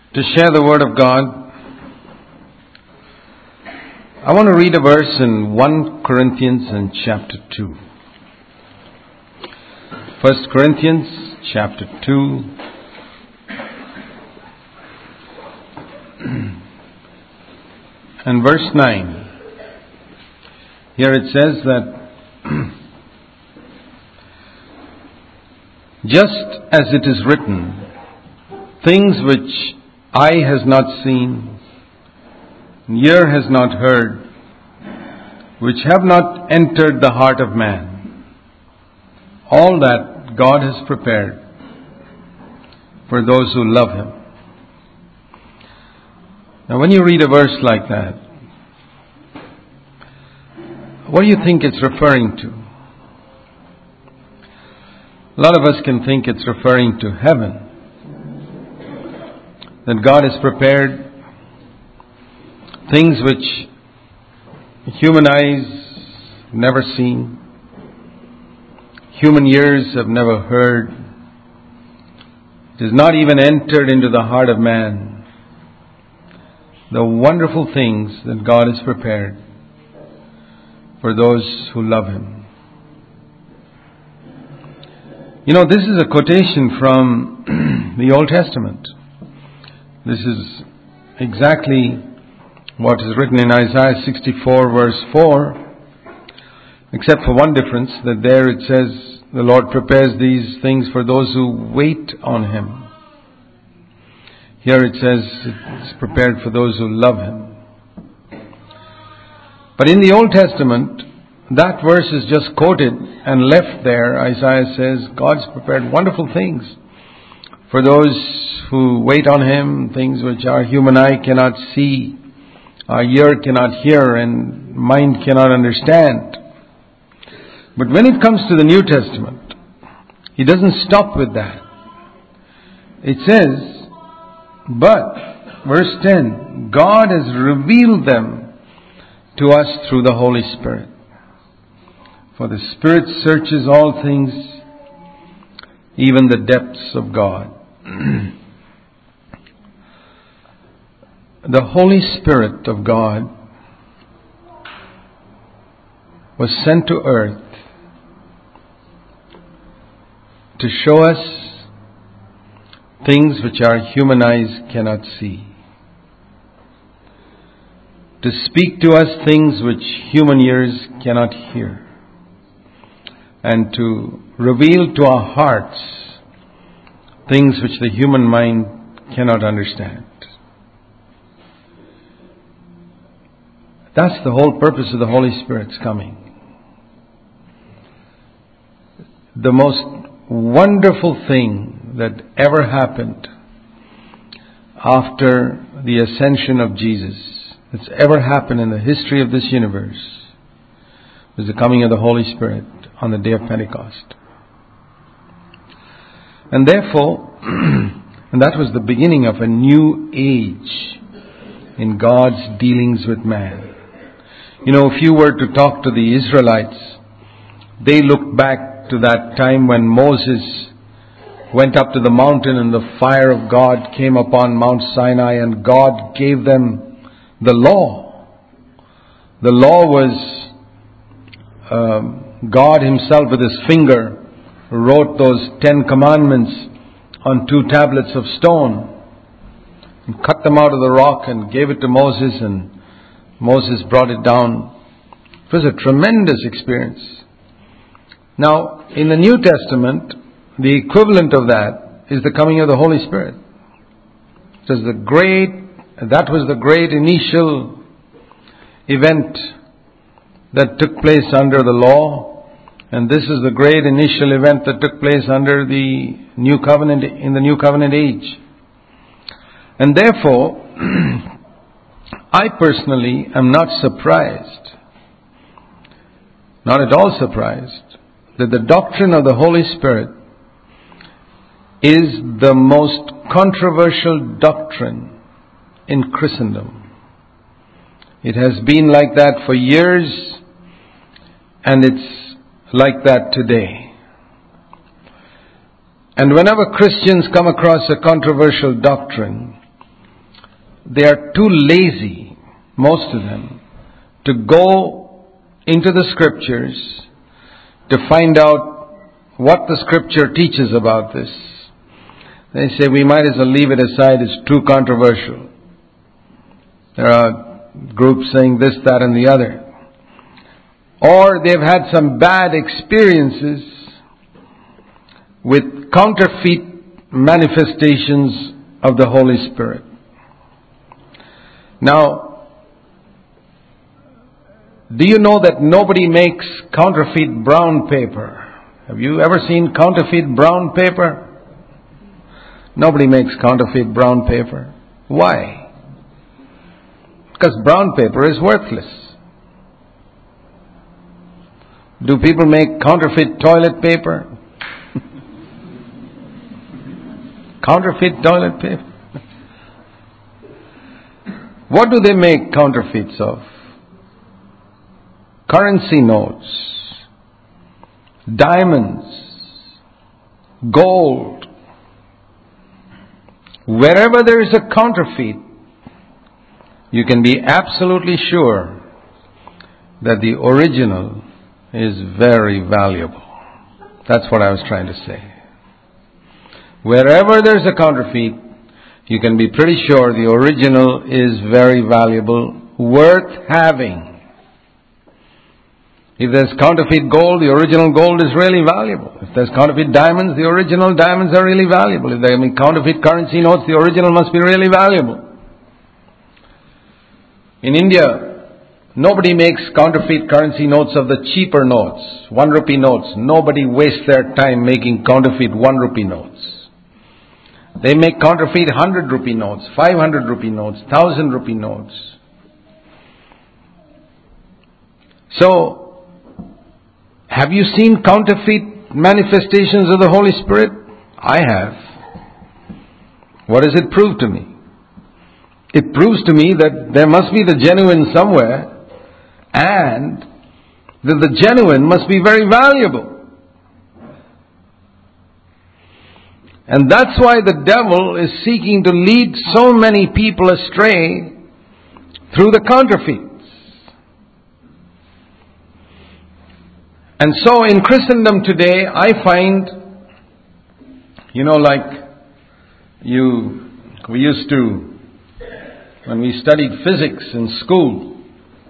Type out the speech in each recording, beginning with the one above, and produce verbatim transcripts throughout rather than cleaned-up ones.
to share the Word of God. I want to read a verse in First Corinthians in chapter two. First Corinthians chapter two. And verse nine. Here it says that just as it is written, things which eye has not seen, ear has not heard, which have not entered the heart of man, all that God has prepared for those who love Him. Now when you read a verse like that, what do you think it's referring to? A lot of us can think it's referring to heaven. That God has prepared things which human eyes have never seen, human ears have never heard. It has not even entered into the heart of man. The wonderful things that God has prepared for those who love Him. You know, this is a quotation from the Old Testament. This is exactly what is written in Isaiah sixty-four verse four, except for one difference, that there it says, the Lord prepares these things for those who wait on Him. Here it says, it's prepared for those who love Him. But in the Old Testament, that verse is just quoted and left there. Isaiah says, God's prepared wonderful things for those who wait on Him, things which our human eye cannot see, our ear cannot hear, and mind cannot understand. But when it comes to the New Testament, He doesn't stop with that. It says, but, verse ten, God has revealed them to us through the Holy Spirit. For the Spirit searches all things, even the depths of God. The Holy Spirit of God was sent to earth to show us things which our human eyes cannot see, to speak to us things which human ears cannot hear, and to reveal to our hearts things which the human mind cannot understand. That's the whole purpose of the Holy Spirit's coming. The most wonderful thing that ever happened after the ascension of Jesus, that's ever happened in the history of this universe, was the coming of the Holy Spirit on the day of Pentecost. And therefore, and that was the beginning of a new age in God's dealings with man. You know, if you were to talk to the Israelites, they looked back to that time when Moses went up to the mountain and the fire of God came upon Mount Sinai and God gave them the law. The law was um, God Himself with His finger wrote those Ten Commandments on two tablets of stone and cut them out of the rock and gave it to Moses, and Moses brought it down. It was a tremendous experience. Now, in the New Testament, the equivalent of that is the coming of the Holy Spirit. It was the great, that was the great initial event that took place under the law. And this is the great initial event that took place under the New Covenant, in the New Covenant age. And therefore, I personally am not surprised, not at all surprised, that the doctrine of the Holy Spirit is the most controversial doctrine in Christendom. It has been like that for years, and it's like that today. And whenever Christians come across a controversial doctrine, they are too lazy, most of them, to go into the Scriptures to find out what the Scripture teaches about this. They say we might as well leave it aside, it's too controversial. There are groups saying this, that and the other. Or they've had some bad experiences with counterfeit manifestations of the Holy Spirit. Now, do you know that nobody makes counterfeit brown paper? Have you ever seen counterfeit brown paper? Nobody makes counterfeit brown paper. Why? Because brown paper is worthless. Do people make counterfeit toilet paper? Counterfeit toilet paper? What do they make counterfeits of? Currency notes, diamonds, gold. Wherever there is a counterfeit, you can be absolutely sure that the original is very valuable. That's what I was trying to say. Wherever there's a counterfeit, you can be pretty sure the original is very valuable, worth having. If there's counterfeit gold, the original gold is really valuable. If there's counterfeit diamonds, the original diamonds are really valuable. If there are counterfeit currency notes, the original must be really valuable. In India, nobody makes counterfeit currency notes of the cheaper notes, one rupee notes. Nobody wastes their time making counterfeit one rupee notes. They make counterfeit hundred rupee notes, five hundred rupee notes, thousand rupee notes. So, have you seen counterfeit manifestations of the Holy Spirit? I have. What does it prove to me? It proves to me that there must be the genuine somewhere, and that the genuine must be very valuable. And that's why the devil is seeking to lead so many people astray through the counterfeits. And so in Christendom today, I find, you know, like you, we used to, when we studied physics in school,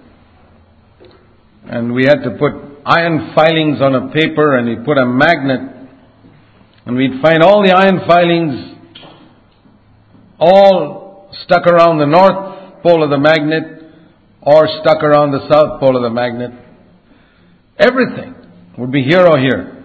and we had to put iron filings on a paper and we put a magnet, and we'd find all the iron filings all stuck around the north pole of the magnet or stuck around the south pole of the magnet. Everything would be here or here.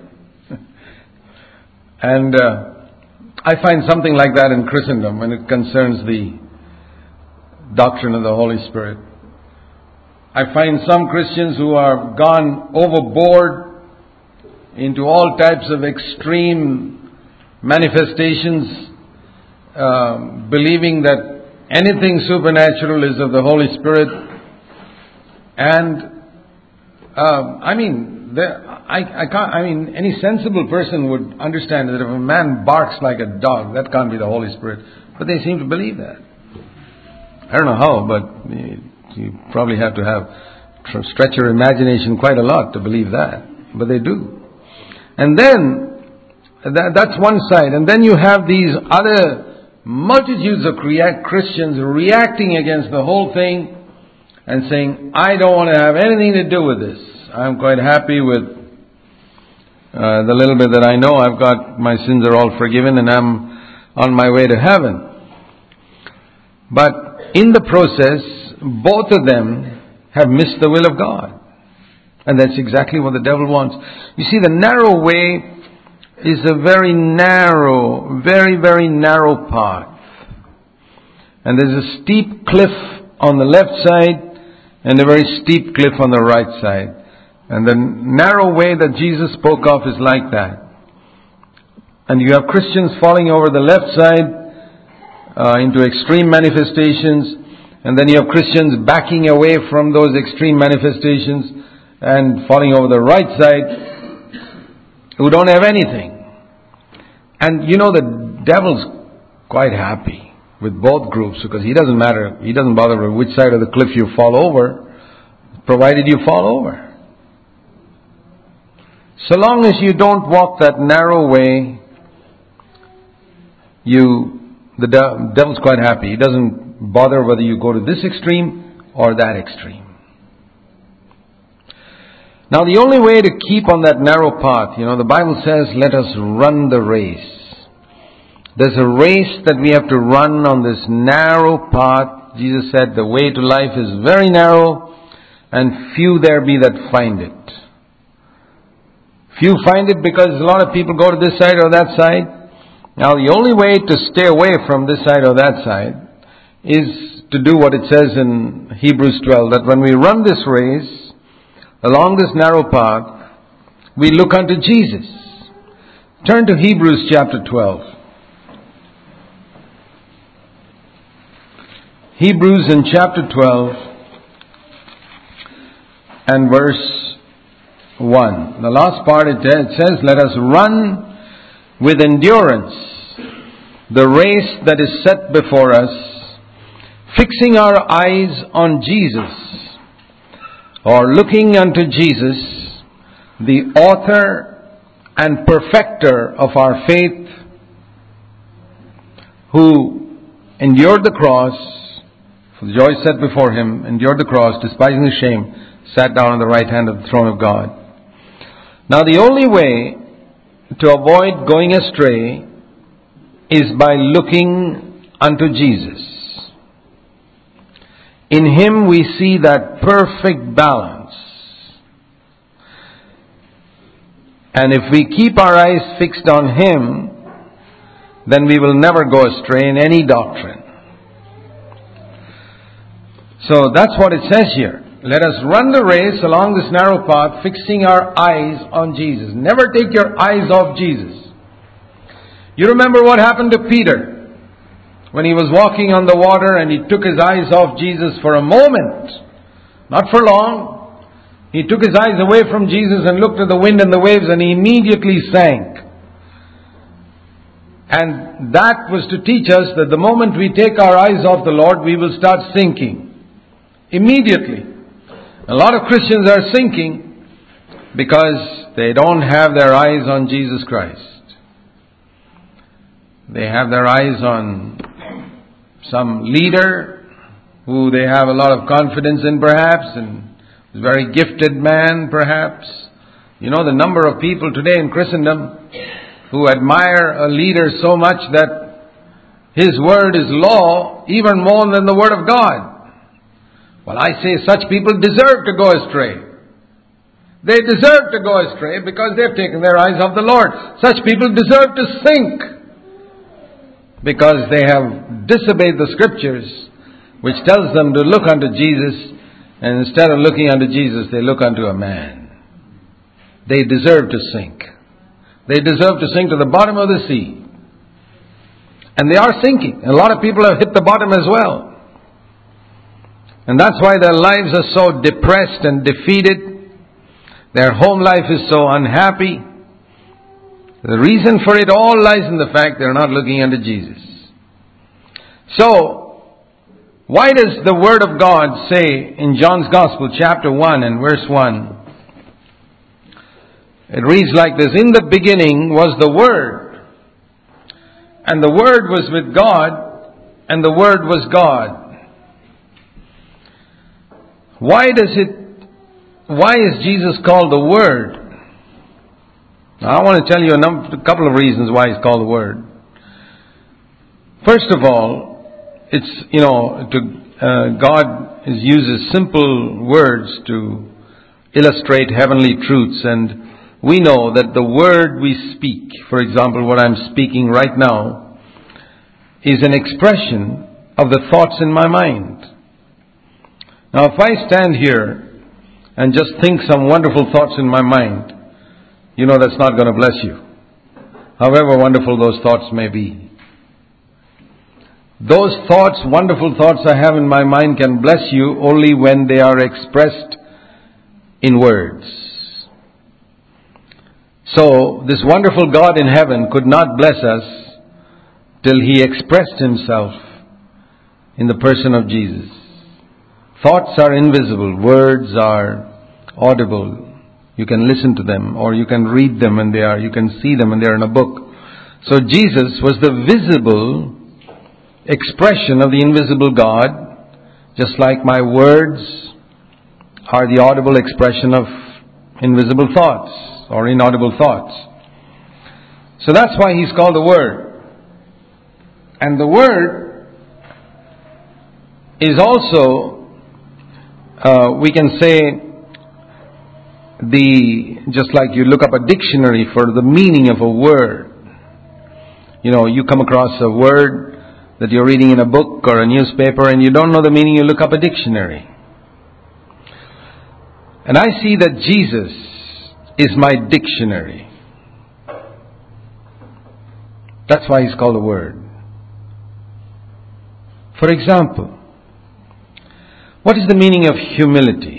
And uh, I find something like that in Christendom when it concerns the doctrine of the Holy Spirit. I find some Christians who are gone overboard into all types of extreme manifestations, uh, believing that anything supernatural is of the Holy Spirit. And uh, I mean, there, I, I can't. I mean, any sensible person would understand that if a man barks like a dog, that can't be the Holy Spirit. But they seem to believe that. I don't know how, but you probably have to have stretch your imagination quite a lot to believe that. But they do. And then, that, that's one side. And then you have these other multitudes of Christians reacting against the whole thing and saying, I don't want to have anything to do with this. I'm quite happy with uh, the little bit that I know. I've got, my sins are all forgiven and I'm on my way to heaven. But in the process, both of them have missed the will of God. And that's exactly what the devil wants. You see, the narrow way is a very narrow, very, very narrow path. And there's a steep cliff on the left side and a very steep cliff on the right side. And the narrow way that Jesus spoke of is like that. And you have Christians falling over the left side uh, into extreme manifestations. And then you have Christians backing away from those extreme manifestations and falling over the right side who don't have anything. And you know, the devil's quite happy. with both groups, because He doesn't matter, He doesn't bother with which side of the cliff you fall over, provided you fall over. So long as you don't walk that narrow way, you, the de- devil's quite happy. He doesn't bother whether you go to this extreme or that extreme. Now the only way to keep on that narrow path, you know, the Bible says, let us run the race. There's a race that we have to run on this narrow path. Jesus said the way to life is very narrow, and few there be that find it. Few find it because a lot of people go to this side or that side. Now the only way to stay away from this side or that side is to do what it says in Hebrews twelve, that when we run this race along this narrow path, we look unto Jesus. Turn to Hebrews chapter twelve. Hebrews in chapter twelve and verse one. The last part it says, let us run with endurance the race that is set before us, fixing our eyes on Jesus, or looking unto Jesus, the author and perfecter of our faith, who endured the cross, for the joy set before Him, endured the cross, despising the shame, sat down on the right hand of the throne of God. Now the only way to avoid going astray is by looking unto Jesus. In Him we see that perfect balance. And if we keep our eyes fixed on Him, then we will never go astray in any doctrine. So that's what it says here. Let us run the race along this narrow path, fixing our eyes on Jesus. Never take your eyes off Jesus. You remember what happened to Peter when he was walking on the water and he took his eyes off Jesus for a moment. Not for long. He took his eyes away from Jesus and looked at the wind and the waves, and he immediately sank. And that was to teach us that the moment we take our eyes off the Lord, we will start sinking. Immediately. A lot of Christians are sinking because they don't have their eyes on Jesus Christ. They have their eyes on some leader who they have a lot of confidence in, perhaps, and a very gifted man, perhaps. You know, the number of people today in Christendom who admire a leader so much that his word is law even more than the word of God. Well, I say such people deserve to go astray. They deserve to go astray because they've taken their eyes off the Lord. Such people deserve to sink because they have disobeyed the Scriptures, which tells them to look unto Jesus, and instead of looking unto Jesus, they look unto a man. They deserve to sink. They deserve to sink to the bottom of the sea. And they are sinking. A lot of people have hit the bottom as well. And that's why their lives are so depressed and defeated. Their home life is so unhappy. The reason for it all lies in the fact they're not looking unto Jesus. So, why does the Word of God say in John's Gospel, chapter one and verse one, it reads like this, in the beginning was the Word, and the Word was with God, and the Word was God. Why does it, why is Jesus called the Word? Now, I want to tell you a, number, a couple of reasons why He's called the Word. First of all, it's, you know, to, uh, God is, uses simple words to illustrate heavenly truths, and we know that the word we speak, for example, what I'm speaking right now, is an expression of the thoughts in my mind. Now, if I stand here and just think some wonderful thoughts in my mind, you know that's not going to bless you, however wonderful those thoughts may be. Those thoughts, wonderful thoughts I have in my mind, can bless you only when they are expressed in words. So, this wonderful God in heaven could not bless us till He expressed Himself in the person of Jesus. Thoughts are invisible. Words are audible. You can listen to them, or you can read them and they are, you can see them and they are in a book. So Jesus was the visible expression of the invisible God, just like my words are the audible expression of invisible thoughts or inaudible thoughts. So that's why He's called the Word. And the Word is also, uh, we can say, the, just like you look up a dictionary for the meaning of a word. You know, you come across a word that you're reading in a book or a newspaper and you don't know the meaning, you look up a dictionary. And I see that Jesus is my dictionary. That's why He's called the Word. For example, what is the meaning of humility?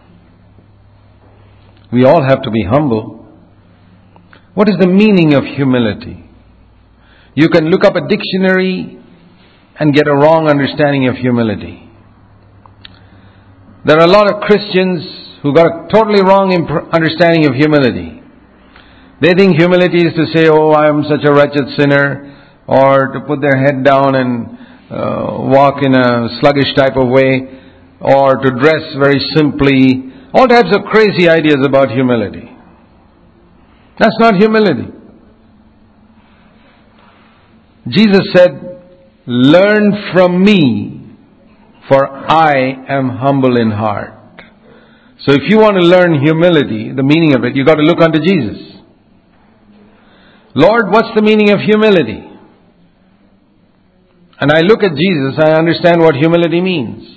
We all have to be humble. What is the meaning of humility? You can look up a dictionary and get a wrong understanding of humility. There are a lot of Christians who got a totally wrong imp- understanding of humility. They think humility is to say, oh, I am such a wretched sinner, or to put their head down and uh, walk in a sluggish type of way, or to dress very simply. All types of crazy ideas about humility. That's not humility. Jesus said, learn from me, for I am humble in heart. So if you want to learn humility, the meaning of it, you got to look unto Jesus. Lord, what's the meaning of humility? And I look at Jesus, I understand what humility means.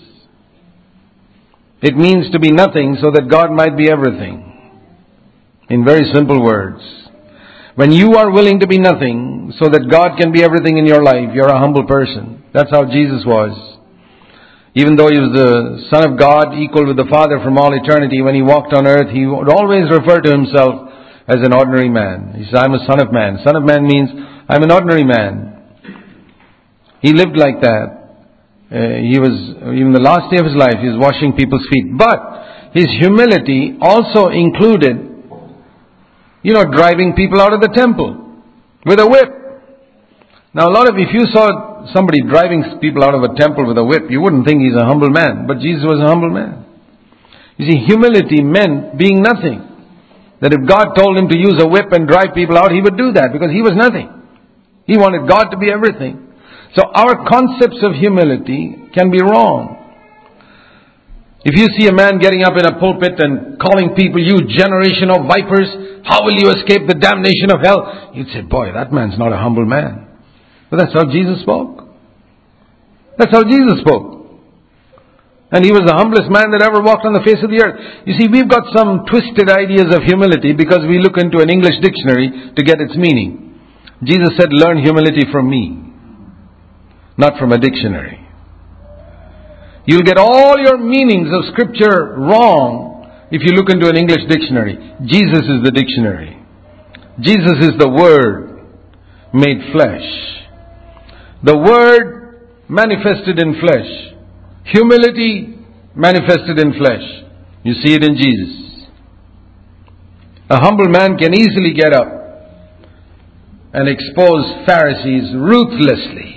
It means to be nothing so that God might be everything. In very simple words. When you are willing to be nothing so that God can be everything in your life, you're a humble person. That's how Jesus was. Even though He was the Son of God, equal with the Father from all eternity, when He walked on earth, He would always refer to Himself as an ordinary man. He said, I'm a son of man. Son of man means, I'm an ordinary man. He lived like that. Uh, he was, even the last day of His life, He was washing people's feet. But His humility also included, you know, driving people out of the temple with a whip. Now a lot of, if you saw somebody driving people out of a temple with a whip, you wouldn't think he's a humble man. But Jesus was a humble man. You see, humility meant being nothing. That if God told Him to use a whip and drive people out, He would do that because He was nothing. He wanted God to be everything. So our concepts of humility can be wrong. If you see a man getting up in a pulpit and calling people, you generation of vipers, how will you escape the damnation of hell? You'd say, boy, that man's not a humble man. But that's how Jesus spoke. That's how Jesus spoke. And He was the humblest man that ever walked on the face of the earth. You see, we've got some twisted ideas of humility because we look into an English dictionary to get its meaning. Jesus said, learn humility from me. Not from a dictionary. You'll get all your meanings of Scripture wrong if you look into an English dictionary. Jesus is the dictionary. Jesus is the Word made flesh. The Word manifested in flesh. Humility manifested in flesh. You see it in Jesus. A humble man can easily get up and expose Pharisees ruthlessly.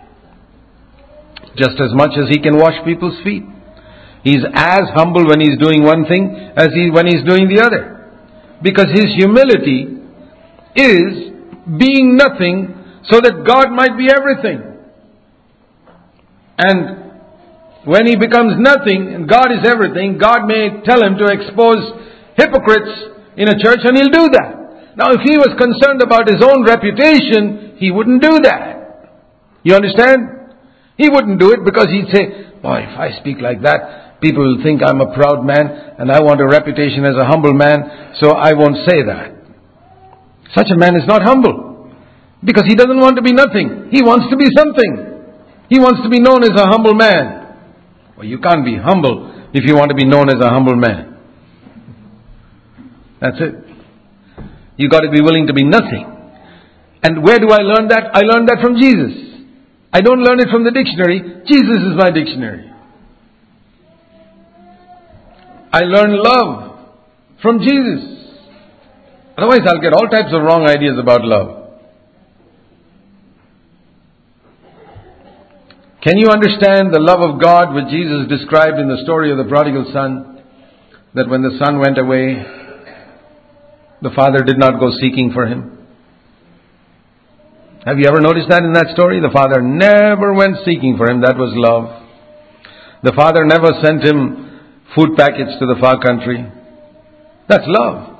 Just as much as he can wash people's feet. He's as humble when he's doing one thing as he when he's doing the other. Because his humility is being nothing so that God might be everything. And when he becomes nothing and God is everything, God may tell him to expose hypocrites in a church and he'll do that. Now if he was concerned about his own reputation, he wouldn't do that. You understand? He wouldn't do it because he'd say, boy, if I speak like that, people will think I'm a proud man and I want a reputation as a humble man, so I won't say that. Such a man is not humble because he doesn't want to be nothing. He wants to be something. He wants to be known as a humble man. Well, you can't be humble if you want to be known as a humble man. That's it. You got to be willing to be nothing. And where do I learn that? I learned that from Jesus. I don't learn it from the dictionary. Jesus is my dictionary. I learn love from Jesus. Otherwise I'll get all types of wrong ideas about love. Can you understand the love of God which Jesus described in the story of the prodigal son? That when the son went away, the father did not go seeking for him. Have you ever noticed that in that story? The father never went seeking for him. That was love. The father never sent him food packets to the far country. That's love.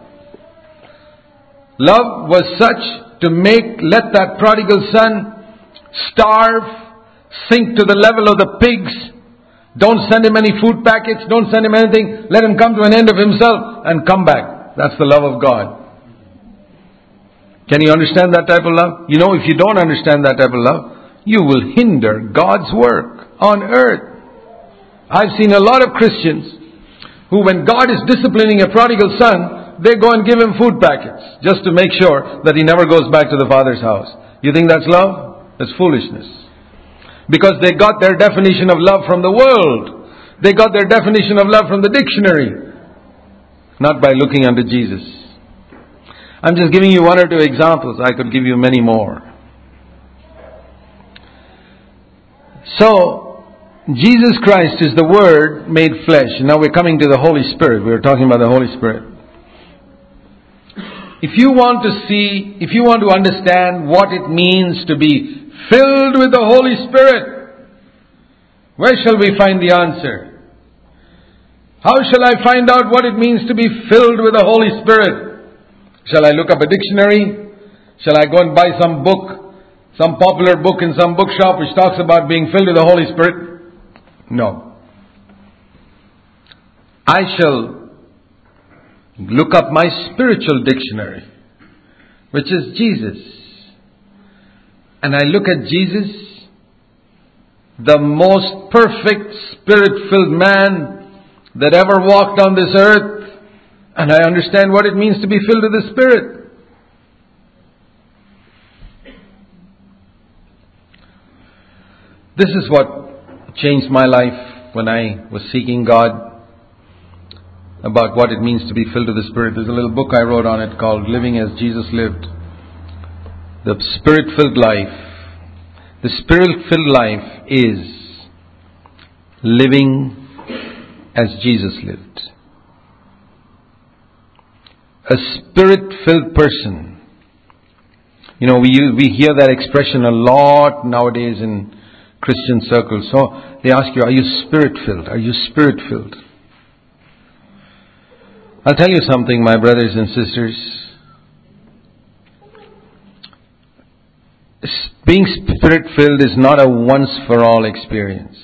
Love was such to make, let that prodigal son starve, sink to the level of the pigs. Don't send him any food packets. Don't send him anything. Let him come to an end of himself and come back. That's the love of God. Can you understand that type of love? You know, if you don't understand that type of love, you will hinder God's work on earth. I've seen a lot of Christians who, when God is disciplining a prodigal son, they go and give him food packets just to make sure that he never goes back to the father's house. You think that's love? That's foolishness. Because they got their definition of love from the world. They got their definition of love from the dictionary. Not by looking unto Jesus. I'm just giving you one or two examples. I could give you many more. So, Jesus Christ is the Word made flesh. Now we're coming to the Holy Spirit. We were talking about the Holy Spirit. If you want to see, if you want to understand what it means to be filled with the Holy Spirit, where shall we find the answer? How shall I find out what it means to be filled with the Holy Spirit? Shall I look up a dictionary? Shall I go and buy some book, some popular book in some bookshop which talks about being filled with the Holy Spirit? No. I shall look up my spiritual dictionary, which is Jesus. And I look at Jesus, the most perfect Spirit-filled man that ever walked on this earth, and I understand what it means to be filled with the Spirit. This is what changed my life when I was seeking God about what it means to be filled with the Spirit. There's a little book I wrote on it called Living as Jesus Lived. The Spirit-filled life. The Spirit-filled life is living as Jesus lived. A Spirit-filled person. You know, we use, we hear that expression a lot nowadays in Christian circles. So they ask you, are you Spirit-filled? Are you Spirit-filled? I'll tell you something, my brothers and sisters. Being Spirit-filled is not a once-for-all experience.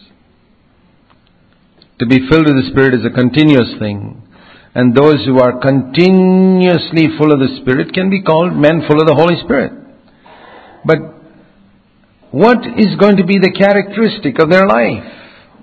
To be filled with the Spirit is a continuous thing. And those who are continuously full of the Spirit can be called men full of the Holy Spirit. But what is going to be the characteristic of their life?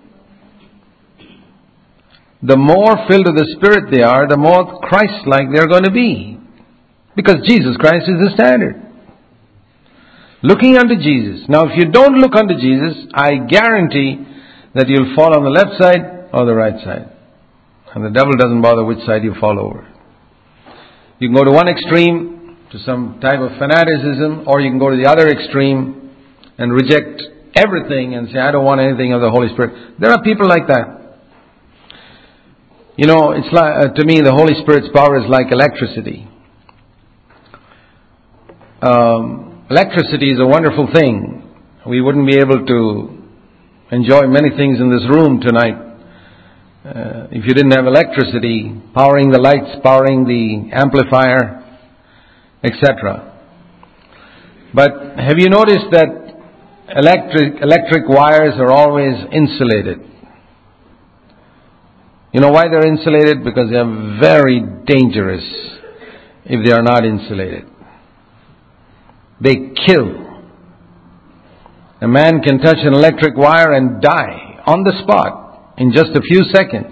The more filled with the Spirit they are, the more Christ-like they're going to be. Because Jesus Christ is the standard. Looking unto Jesus. Now if you don't look unto Jesus, I guarantee that you'll fall on the left side or the right side. And the devil doesn't bother which side you fall over. You can go to one extreme, to some type of fanaticism, or you can go to the other extreme and reject everything and say, I don't want anything of the Holy Spirit. There are people like that. You know, it's like, uh, to me, the Holy Spirit's power is like electricity. Um, electricity is a wonderful thing. We wouldn't be able to enjoy many things in this room tonight Uh, if you didn't have electricity, powering the lights, powering the amplifier, et cetera. But have you noticed that electric electric wires are always insulated? You know why they're insulated? Because they are very dangerous if they are not insulated. They kill. A man can touch an electric wire and die on the spot. In just a few seconds.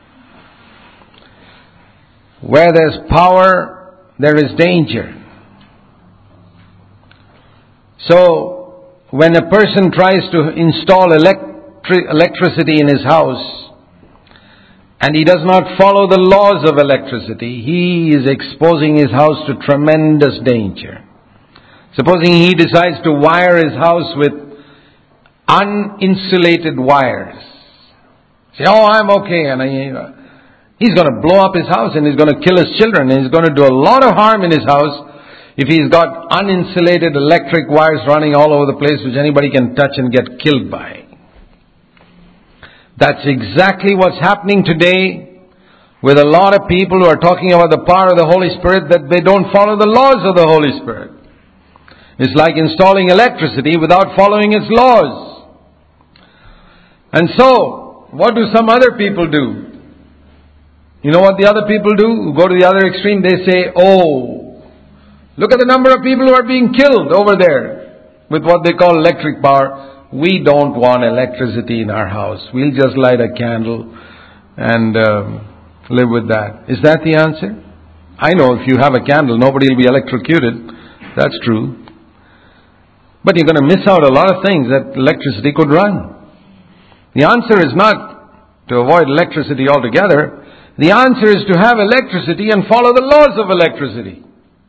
Where there's power, there is danger. So, when a person tries to install electri- electricity in his house, and he does not follow the laws of electricity, he is exposing his house to tremendous danger. Supposing he decides to wire his house with uninsulated wires. Say, oh, I'm okay. And I, he's going to blow up his house and he's going to kill his children and he's going to do a lot of harm in his house if he's got uninsulated electric wires running all over the place which anybody can touch and get killed by. That's exactly what's happening today with a lot of people who are talking about the power of the Holy Spirit, that they don't follow the laws of the Holy Spirit. It's like installing electricity without following its laws. And so, what do some other people do? You know what the other people do? Who go to the other extreme, they say, oh, look at the number of people who are being killed over there with what they call electric power. We don't want electricity in our house. We'll just light a candle and um, live with that. Is that the answer? I know if you have a candle, nobody will be electrocuted. That's true. But you're going to miss out a lot of things that electricity could run. The answer is not to avoid electricity altogether. The answer is to have electricity and follow the laws of electricity.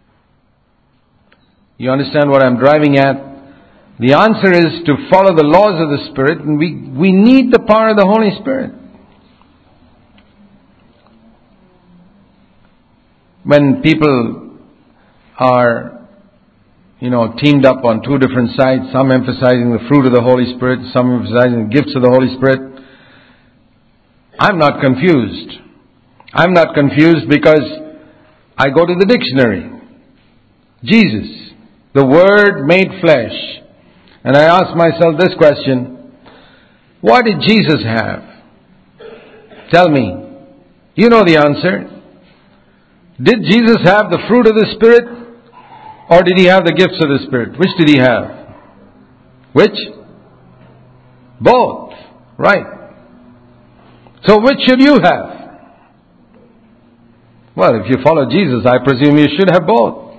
You understand what I'm driving at? The answer is to follow the laws of the Spirit, and we, we need the power of the Holy Spirit. When people are, you know, teamed up on two different sides, some emphasizing the fruit of the Holy Spirit, some emphasizing the gifts of the Holy Spirit, I'm not confused. I'm not confused because I go to the dictionary. Jesus, the Word made flesh. And I ask myself this question, what did Jesus have? Tell me. You know the answer. Did Jesus have the fruit of the Spirit? Or did He have the gifts of the Spirit? Which did He have? Which? Both. Right. So which should you have? Well, if you follow Jesus, I presume you should have both.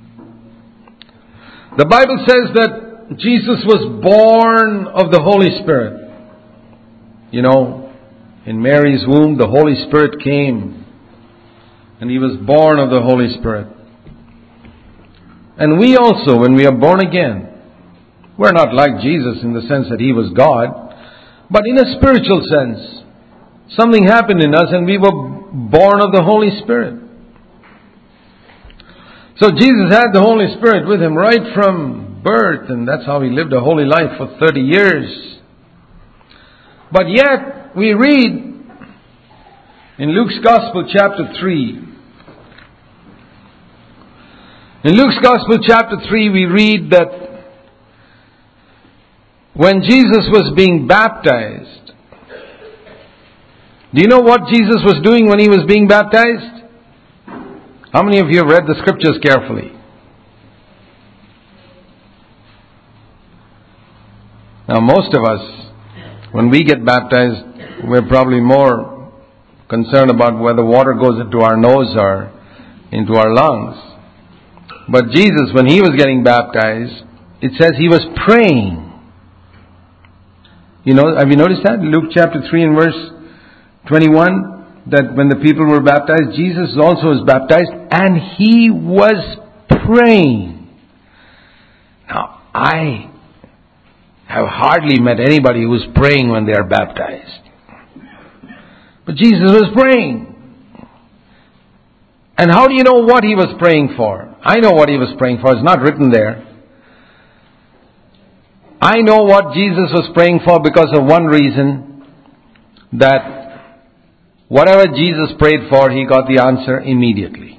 The Bible says that Jesus was born of the Holy Spirit. You know, in Mary's womb, the Holy Spirit came. And He was born of the Holy Spirit. And we also, when we are born again, we're not like Jesus in the sense that He was God, but in a spiritual sense. Something happened in us and we were born of the Holy Spirit. So Jesus had the Holy Spirit with Him right from birth, and that's how He lived a holy life for thirty years. But yet, we read in Luke's Gospel chapter three, in Luke's Gospel chapter three, we read that when Jesus was being baptized, do you know what Jesus was doing when He was being baptized? How many of you have read the scriptures carefully? Now most of us, when we get baptized, we're probably more concerned about whether water goes into our nose or into our lungs. But Jesus, when He was getting baptized, it says He was praying. You know, have you noticed that? Luke chapter three and verse twenty-one, that when the people were baptized, Jesus also was baptized and He was praying. Now, I have hardly met anybody who was praying when they are baptized. But Jesus was praying. And how do you know what He was praying for? I know what He was praying for. It's not written there. I know what Jesus was praying for because of one reason, that whatever Jesus prayed for, He got the answer immediately.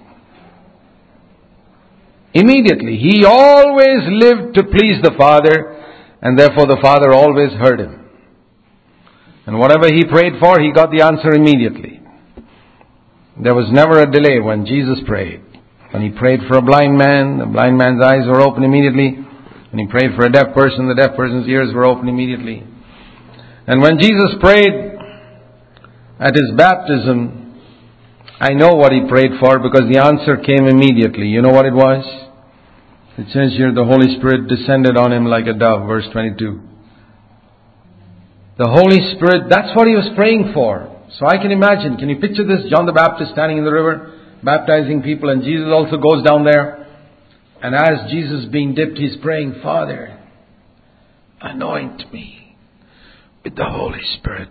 Immediately. He always lived to please the Father, and therefore the Father always heard Him. And whatever He prayed for, He got the answer immediately. There was never a delay when Jesus prayed. When He prayed for a blind man, the blind man's eyes were open immediately. When He prayed for a deaf person, the deaf person's ears were open immediately. And when Jesus prayed at His baptism, I know what He prayed for because the answer came immediately. You know what it was? It says here, the Holy Spirit descended on him like a dove, verse twenty-two. The Holy Spirit, that's what he was praying for. So I can imagine, can you picture this? John the Baptist standing in the river, baptizing people, and Jesus also goes down there. And as Jesus is being dipped, he's praying, Father, anoint me with the Holy Spirit.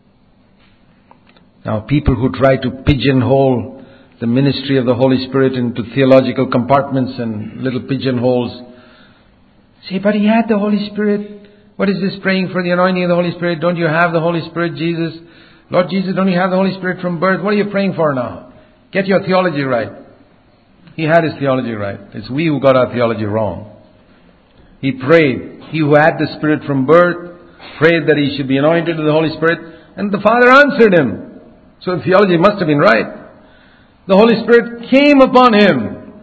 Now, people who try to pigeonhole the ministry of the Holy Spirit into theological compartments and little pigeonholes say, but he had the Holy Spirit. What is this praying for the anointing of the Holy Spirit? Don't you have the Holy Spirit, Jesus? Lord Jesus, don't you have the Holy Spirit from birth? What are you praying for now? Get your theology right. He had his theology right. It's we who got our theology wrong. He prayed. He who had the Spirit from birth prayed that he should be anointed with the Holy Spirit, and the Father answered him. So the theology must have been right. The Holy Spirit came upon him.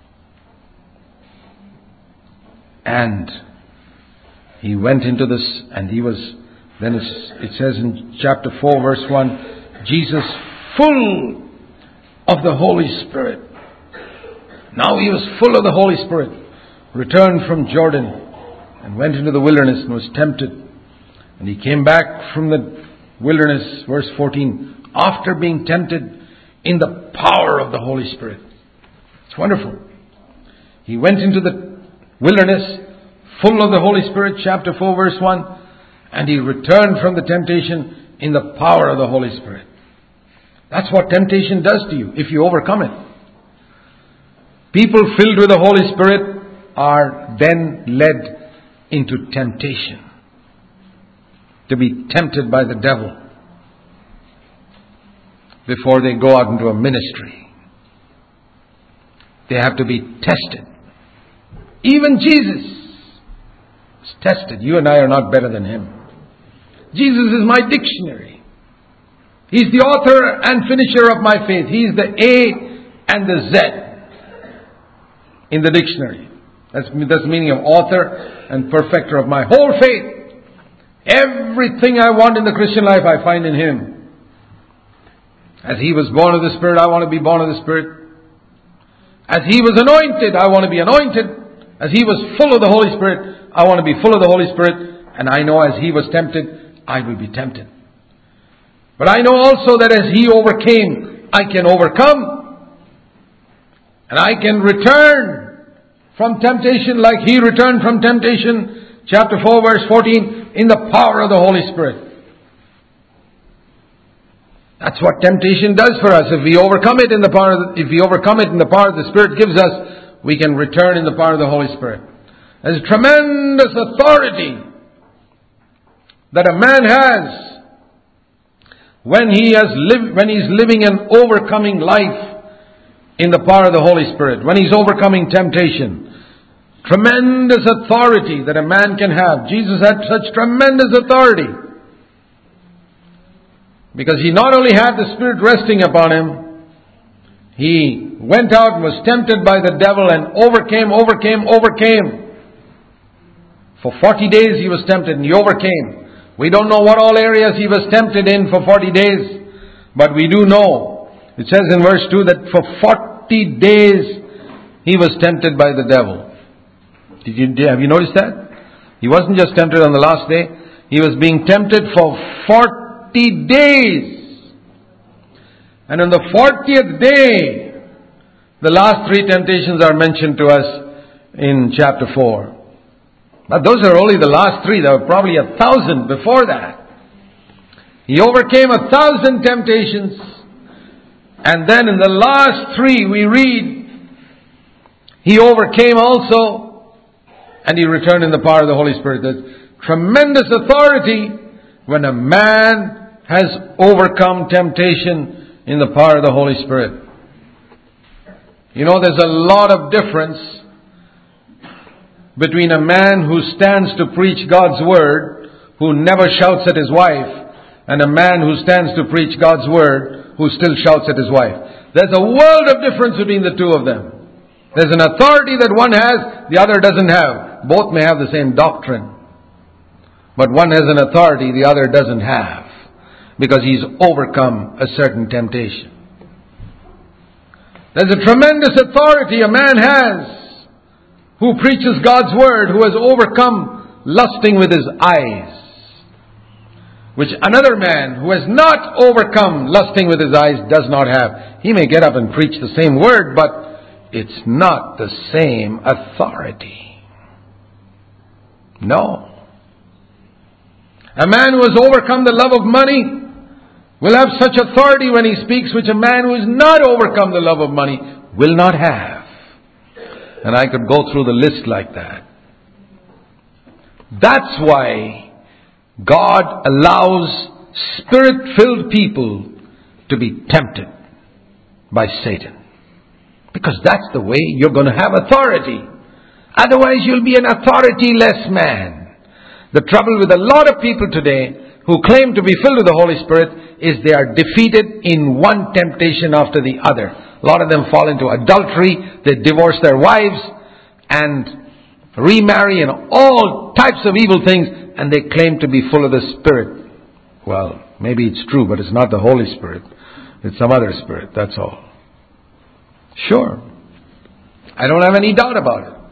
And he went into this, and he was, then it says in chapter four, verse one, Jesus full of the Holy Spirit. Now he was full of the Holy Spirit, returned from Jordan and went into the wilderness and was tempted. And he came back from the wilderness, verse fourteen, after being tempted in the power of the Holy Spirit. It's wonderful. He went into the wilderness full of the Holy Spirit, chapter four, verse one, and he returned from the temptation in the power of the Holy Spirit. That's what temptation does to you if you overcome it. People filled with the Holy Spirit are then led into temptation, to be tempted by the devil before they go out into a ministry. They have to be tested. Even Jesus is tested. You and I are not better than him. Jesus is my dictionary. He's the author and finisher of my faith. He's the A and the Z in the dictionary. That's, that's the meaning of author and perfecter of my whole faith. Everything I want in the Christian life I find in him. As he was born of the Spirit, I want to be born of the Spirit. As he was anointed, I want to be anointed. As he was full of the Holy Spirit, I want to be full of the Holy Spirit. And I know as he was tempted, I will be tempted. But I know also that as he overcame, I can overcome. And I can return from temptation like he returned from temptation. Chapter four, verse fourteen, in the power of the Holy Spirit. That's what temptation does for us. If we overcome it in the power of the, if we overcome it in the power of the Spirit gives us, we can return in the power of the Holy Spirit. There's tremendous authority that a man has when he has lived, when he's living an overcoming life in the power of the Holy Spirit, when he's overcoming temptation. Tremendous authority that a man can have. Jesus had such tremendous authority because he not only had the Spirit resting upon him, he went out and was tempted by the devil and overcame, overcame, overcame. For forty days he was tempted and he overcame. We don't know what all areas he was tempted in for forty days, but we do know. It says in verse two that for forty days he was tempted by the devil. Did you, have you noticed that? He wasn't just tempted on the last day. He was being tempted for forty days. And on the fortieth day, the last three temptations are mentioned to us in chapter four. But those are only the last three. There were probably a thousand before that. He overcame a thousand temptations. And then in the last three we read, he overcame also, and he returned in the power of the Holy Spirit. There's tremendous authority when a man has overcome temptation in the power of the Holy Spirit. You know, there's a lot of difference between a man who stands to preach God's Word, who never shouts at his wife, and a man who stands to preach God's Word, who still shouts at his wife. There's a world of difference between the two of them. There's an authority that one has, the other doesn't have. Both may have the same doctrine. But one has an authority, the other doesn't have. Because he's overcome a certain temptation. There's a tremendous authority a man has who preaches God's word, who has overcome lusting with his eyes, which another man who has not overcome lusting with his eyes does not have. He may get up and preach the same word, but it's not the same authority. No. A man who has overcome the love of money will have such authority when he speaks, which a man who has not overcome the love of money will not have. And I could go through the list like that. That's why God allows Spirit-filled people to be tempted by Satan. Because that's the way you're going to have authority. Otherwise you'll be an authority-less man. The trouble with a lot of people today who claim to be filled with the Holy Spirit is they are defeated in one temptation after the other. A lot of them fall into adultery, they divorce their wives and remarry and all types of evil things, and they claim to be full of the Spirit. Well, maybe it's true, but it's not the Holy Spirit. It's some other spirit, that's all. Sure. I don't have any doubt about it.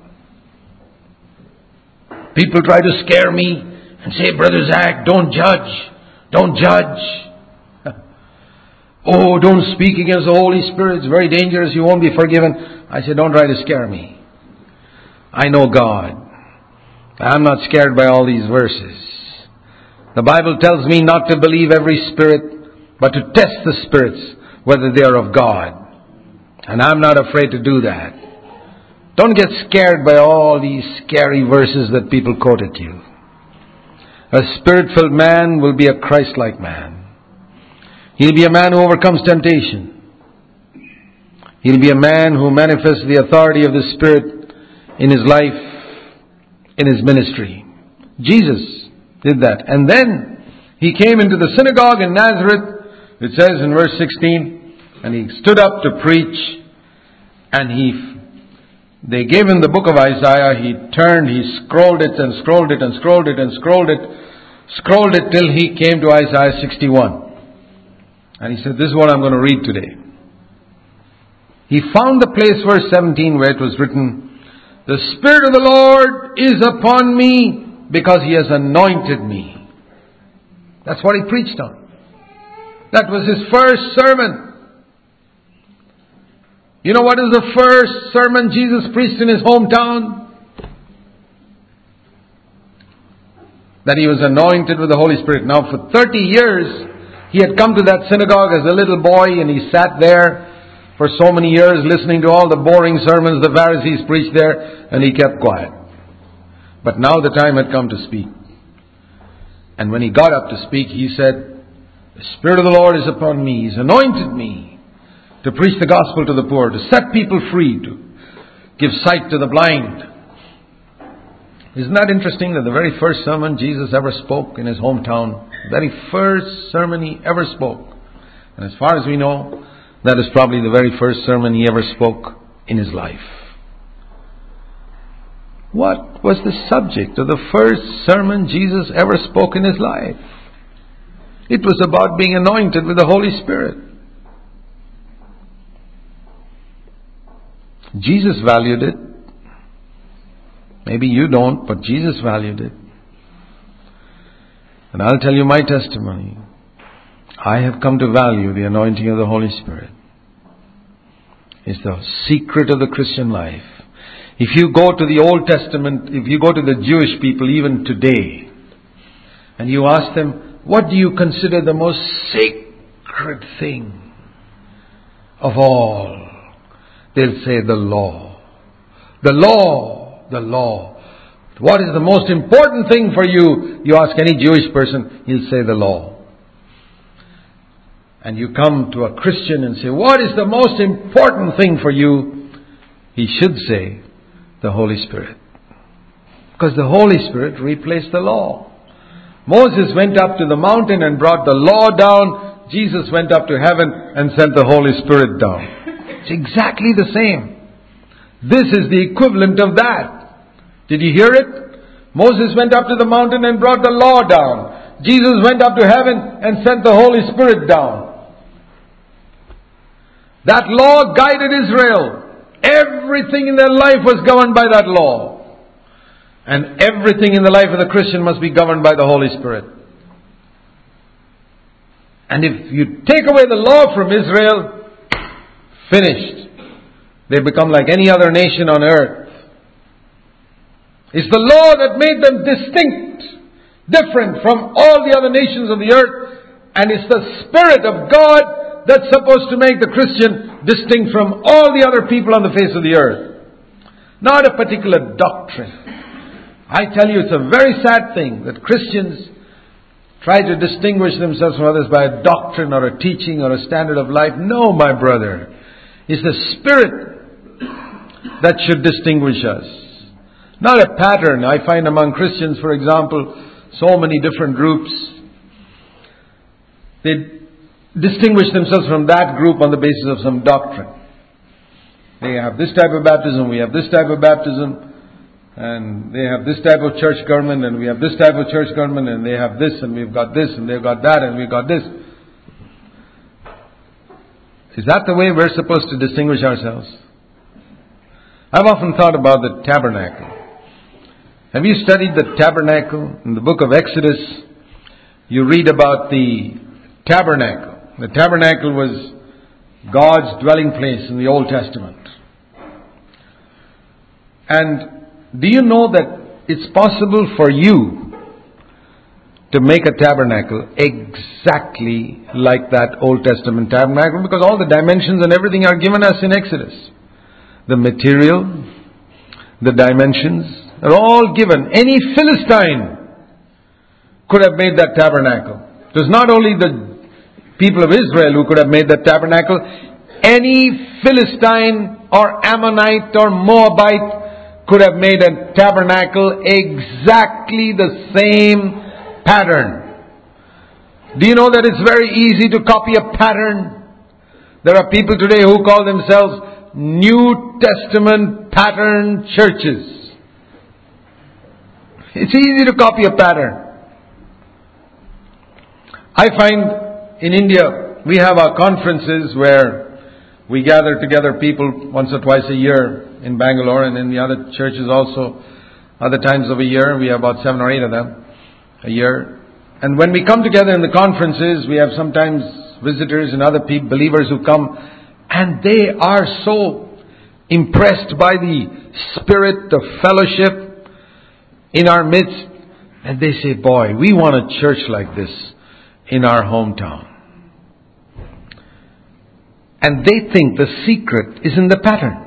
People try to scare me and say, Brother Zach, don't judge. Don't judge. Oh, don't speak against the Holy Spirit. It's very dangerous. You won't be forgiven. I say, don't try to scare me. I know God. I'm not scared by all these verses. The Bible tells me not to believe every spirit, but to test the spirits, whether they are of God. And I'm not afraid to do that. Don't get scared by all these scary verses that people quote at you. A Spirit-filled man will be a Christ-like man. He'll be a man who overcomes temptation. He'll be a man who manifests the authority of the Spirit in his life, in his ministry. Jesus did that. And then he came into the synagogue in Nazareth, it says in verse sixteen, and he stood up to preach, and he They gave him the book of Isaiah. He turned, he scrolled it and scrolled it and scrolled it and scrolled it, scrolled it till he came to Isaiah sixty-one. And he said, this is what I'm going to read today. He found the place, verse seventeen, where it was written, the Spirit of the Lord is upon me because He has anointed me. That's what he preached on. That was his first sermon. You know what is the first sermon Jesus preached in his hometown? That he was anointed with the Holy Spirit. Now for thirty years, he had come to that synagogue as a little boy, and he sat there for so many years listening to all the boring sermons the Pharisees preached there, and he kept quiet. But now the time had come to speak. And when he got up to speak, he said, the Spirit of the Lord is upon me. He's anointed me to preach the gospel to the poor, to set people free, to give sight to the blind. Isn't that interesting that the very first sermon Jesus ever spoke in his hometown, the very first sermon he ever spoke, and as far as we know, that is probably the very first sermon he ever spoke in his life. What was the subject of the first sermon Jesus ever spoke in his life? It was about being anointed with the Holy Spirit. Jesus valued it. Maybe you don't, but Jesus valued it. And I'll tell you my testimony. I have come to value the anointing of the Holy Spirit. It's the secret of the Christian life. If you go to the Old Testament, if you go to the Jewish people even today, and you ask them, what do you consider the most sacred thing of all? They'll say the law. The law. The law. What is the most important thing for you? You ask any Jewish person, he'll say the law. And you come to a Christian and say, what is the most important thing for you? He should say the Holy Spirit. Because the Holy Spirit replaced the law. Moses went up to the mountain and brought the law down. Jesus went up to heaven and sent the Holy Spirit down. It's exactly the same. This is the equivalent of that. Did you hear it? Moses went up to the mountain and brought the law down. Jesus went up to heaven and sent the Holy Spirit down. That law guided Israel. Everything in their life was governed by that law. And everything in the life of the Christian must be governed by the Holy Spirit. And if you take away the law from Israel, finished. They become like any other nation on earth. It's the law that made them distinct, different from all the other nations of the earth. And it's the Spirit of God that's supposed to make the Christian distinct from all the other people on the face of the earth. Not a particular doctrine. I tell you, it's a very sad thing that Christians try to distinguish themselves from others by a doctrine or a teaching or a standard of life. No, my brother. It's the Spirit that should distinguish us. Not a pattern. I find among Christians, for example, so many different groups. They distinguish themselves from that group on the basis of some doctrine. They have this type of baptism, we have this type of baptism, and they have this type of church government, and we have this type of church government, and they have this, and we've got this, and they've got that, and we've got this. Is that the way we're supposed to distinguish ourselves? I've often thought about the tabernacle. Have you studied the tabernacle? In the book of Exodus, you read about the tabernacle. The tabernacle was God's dwelling place in the Old Testament. And do you know that it's possible for you to make a tabernacle exactly like that Old Testament tabernacle? Because all the dimensions and everything are given us in Exodus. The material, the dimensions are all given. Any Philistine could have made that tabernacle. It was not only the people of Israel who could have made that tabernacle. Any Philistine or Ammonite or Moabite could have made a tabernacle exactly the same pattern. Do you know that it's very easy to copy a pattern? There are people today who call themselves New Testament pattern churches. It's easy to copy a pattern. I find in India, we have our conferences where we gather together people once or twice a year in Bangalore and in the other churches also. Other times of a year, we have about seven or eight of them a year. And when we come together in the conferences, we have sometimes visitors and other people, believers who come, and they are so impressed by the spirit of fellowship in our midst. And they say, boy, we want a church like this in our hometown. And they think the secret is in the pattern.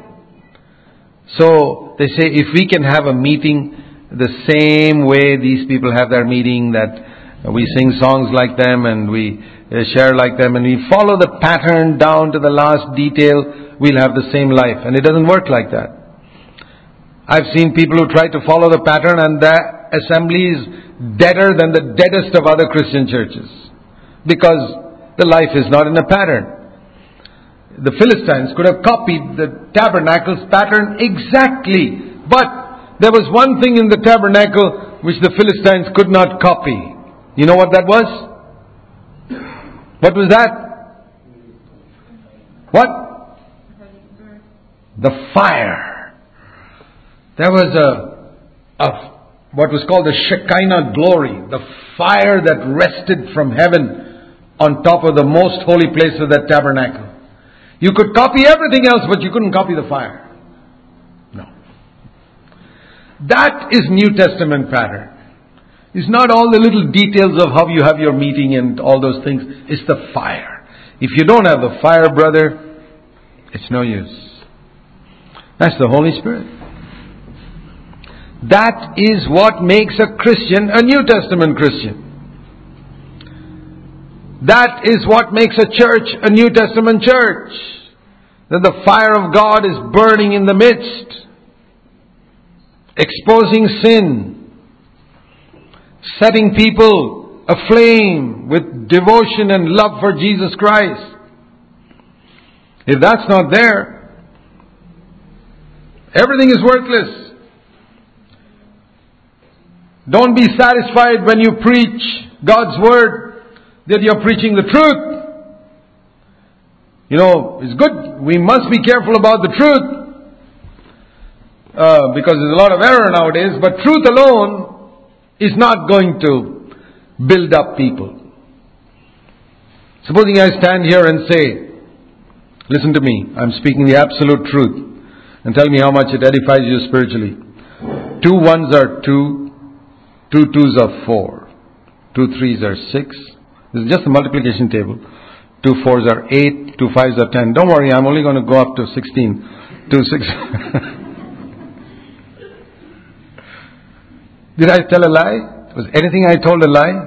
So they say, if we can have a meeting the same way these people have their meeting, that we sing songs like them and we share like them and we follow the pattern down to the last detail, we'll have the same life. And it doesn't work like that. I've seen people who try to follow the pattern and the assembly is deader than the deadest of other Christian churches. Because the life is not in a pattern. The Philistines could have copied the tabernacle's pattern exactly. But there was one thing in the tabernacle which the Philistines could not copy. You know what that was? What was that? What? The fire. There was a, a what was called the Shekinah glory. The fire that rested from heaven on top of the most holy place of that tabernacle. You could copy everything else, but you couldn't copy the fire. No. That is New Testament pattern. It's not all the little details of how you have your meeting and all those things. It's the fire. If you don't have the fire, brother, it's no use. That's the Holy Spirit. That is what makes a Christian a New Testament Christian. That is what makes a church a New Testament church. That the fire of God is burning in the midst, exposing sin, setting people aflame with devotion and love for Jesus Christ. If that's not there, everything is worthless. Don't be satisfied when you preach God's Word that you're preaching the truth. You know, it's good. We must be careful about the truth. uh, because there's a lot of error nowadays, but truth alone is not going to build up people. Supposing I stand here and say, listen to me, I'm speaking the absolute truth, and tell me how much it edifies you spiritually. Two ones are two, two twos are four, two threes are six. This is just a multiplication table. Two fours are eight, two fives are ten. Don't worry, I'm only going to go up to sixteen. Two six. Did I tell a lie? Was anything I told a lie?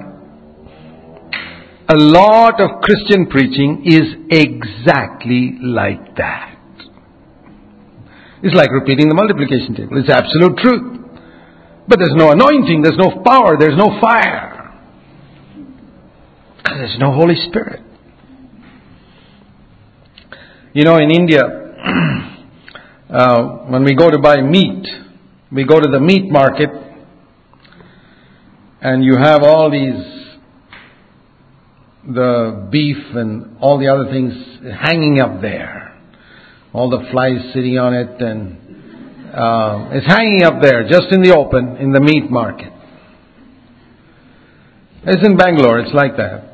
A lot of Christian preaching is exactly like that. It's like repeating the multiplication table. It's absolute truth. But there's no anointing, there's no power, there's no fire. Because there's no Holy Spirit. You know, in India, uh, when we go to buy meat, we go to the meat market, and you have all these, the beef and all the other things hanging up there. All the flies sitting on it, and uh, it's hanging up there, just in the open, in the meat market. It's in Bangalore, it's like that.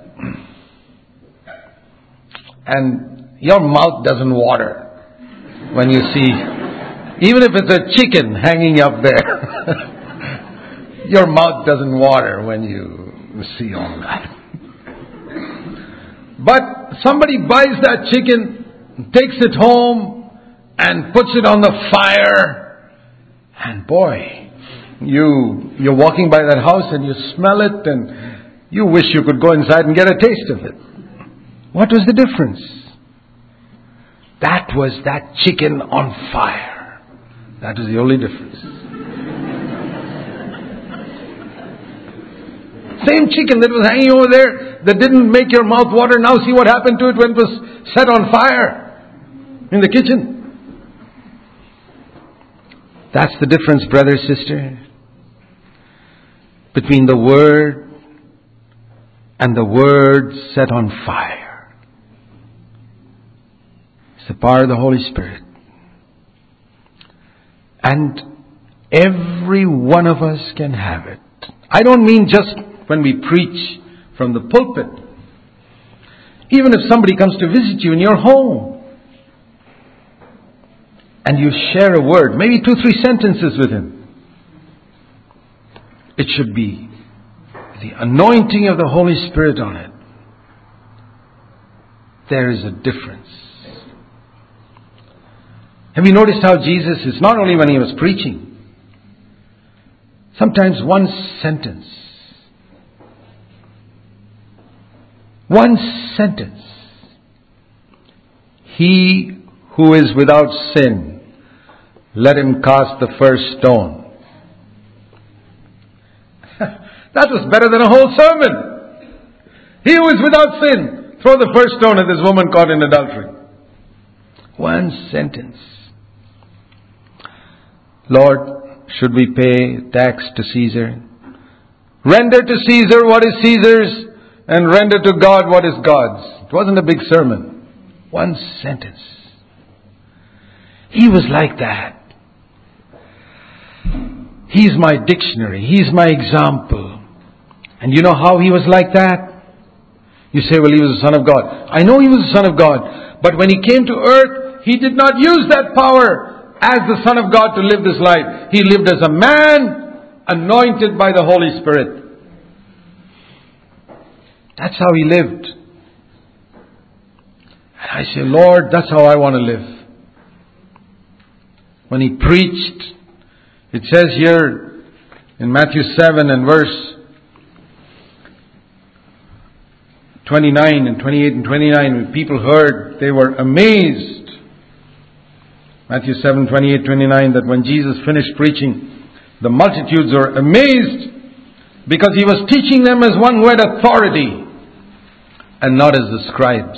And your mouth doesn't water when you see, even if it's a chicken hanging up there, your mouth doesn't water when you see all that. But somebody buys that chicken, takes it home, and puts it on the fire, and boy, you, you're walking by that house and you smell it, and you wish you could go inside and get a taste of it. What was the difference? That was that chicken on fire. That was the only difference. Same chicken that was hanging over there that didn't make your mouth water. Now see what happened to it when it was set on fire in the kitchen. That's the difference, brother, sister, between the Word and the Word set on fire. It's the power of the Holy Spirit. And every one of us can have it. I don't mean just when we preach from the pulpit. Even if somebody comes to visit you in your home and you share a word, maybe two, three sentences with him, it should be the anointing of the Holy Spirit on it. There is a difference. Have you noticed how Jesus is, not only when He was preaching, sometimes one sentence, one sentence, he who is without sin, let him cast the first stone. That was better than a whole sermon. He who is without sin, throw the first stone at this woman caught in adultery. One sentence. Lord, should we pay tax to Caesar? Render to Caesar what is Caesar's, and render to God what is God's. It wasn't a big sermon. One sentence. He was like that. He's my dictionary. He's my example. And you know how he was like that? You say, well, he was the Son of God. I know he was the Son of God. But when he came to earth, he did not use that power as the Son of God to live this life. He lived as a man anointed by the Holy Spirit. That's how he lived. And I say, Lord, that's how I want to live. When he preached, it says here in Matthew seven and verse twenty-nine and twenty-eight and twenty-nine, when people heard, they were amazed. Matthew seven, twenty-eight, twenty-nine, that when Jesus finished preaching, the multitudes were amazed because he was teaching them as one who had authority and not as the scribes.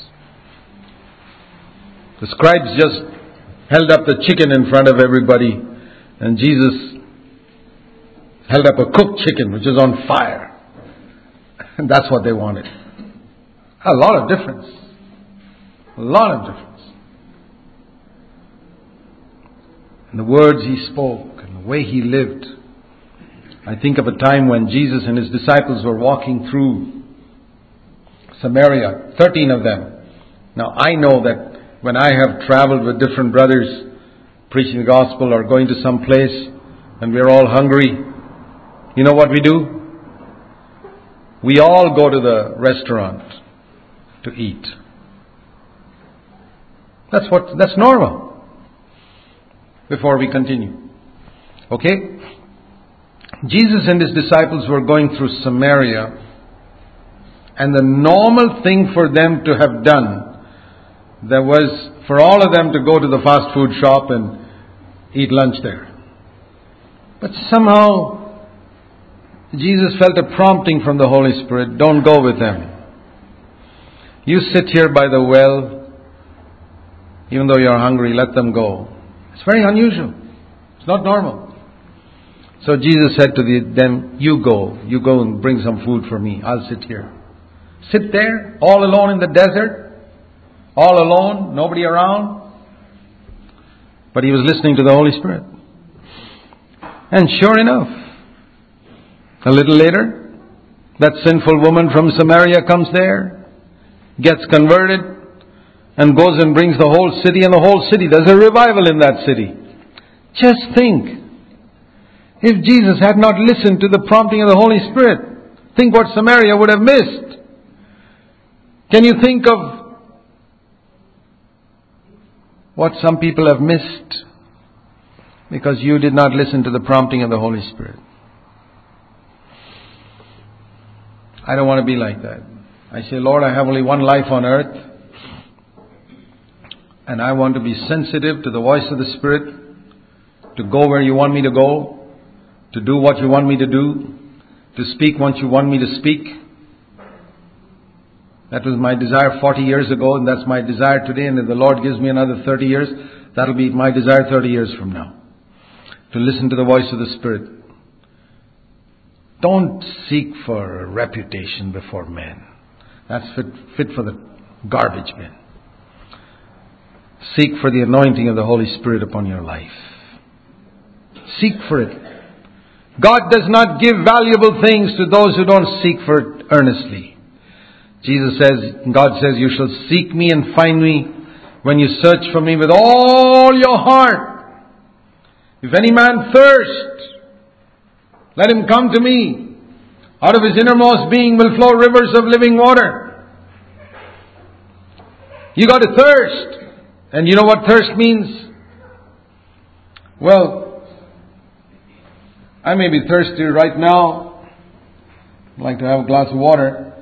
The scribes just held up the chicken in front of everybody, and Jesus held up a cooked chicken which is on fire. And that's what they wanted. A lot of difference. A lot of difference. and the words He spoke and the way He lived. I think of a time when Jesus and His disciples were walking through Samaria, thirteen of them. Now I know that when I have traveled with different brothers preaching the gospel or going to some place and we're all hungry, you know what we do? We all go to the restaurant to eat. That's what, that's normal. Before we continue. Okay? Jesus and His disciples were going through Samaria, and the normal thing for them to have done, there was for all of them to go to the fast food shop and eat lunch there. But somehow Jesus felt a prompting from the Holy Spirit, don't go with them. You sit here by the well, even though you're hungry, let them go. It's very unusual. It's not normal. So Jesus said to the, them, you go, you go and bring some food for me. I'll sit here. Sit there, all alone in the desert, all alone, nobody around. But He was listening to the Holy Spirit. And sure enough, a little later, that sinful woman from Samaria comes there, gets converted, and goes and brings the whole city, and the whole city, there's a revival in that city. Just think, if Jesus had not listened to the prompting of the Holy Spirit, think what Samaria would have missed. Can you think of what some people have missed because you did not listen to the prompting of the Holy Spirit? I don't want to be like that. I say, Lord, I have only one life on earth, and I want to be sensitive to the voice of the Spirit, to go where you want me to go, to do what you want me to do, to speak what you want me to speak. That was my desire forty years ago, and that's my desire today. And if the Lord gives me another thirty years, that'll be my desire thirty years from now. To listen to the voice of the Spirit. Don't seek for a reputation before men. That's fit, fit for the garbage bin. Seek for the anointing of the Holy Spirit upon your life. Seek for it. God does not give valuable things to those who don't seek for it earnestly. Jesus says, God says, you shall seek me and find me when you search for me with all your heart. If any man thirst, let him come to me. Out of his innermost being will flow rivers of living water. You got to thirst. And you know what thirst means? Well, I may be thirsty right now. I'd like to have a glass of water.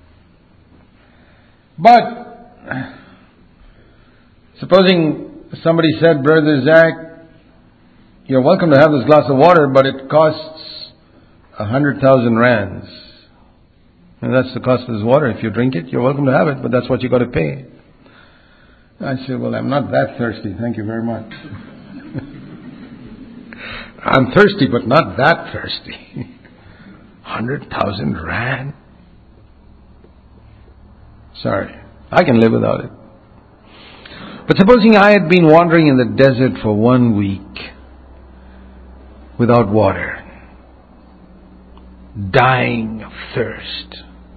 But supposing somebody said, Brother Zach, you're welcome to have this glass of water, but it costs a hundred thousand rands. And that's the cost of this water. If you drink it, you're welcome to have it, but that's what you got to pay. I said, well, I'm not that thirsty. Thank you very much. I'm thirsty, but not that thirsty. Hundred thousand rand? Sorry, I can live without it. But supposing I had been wandering in the desert for one week without water, dying of thirst.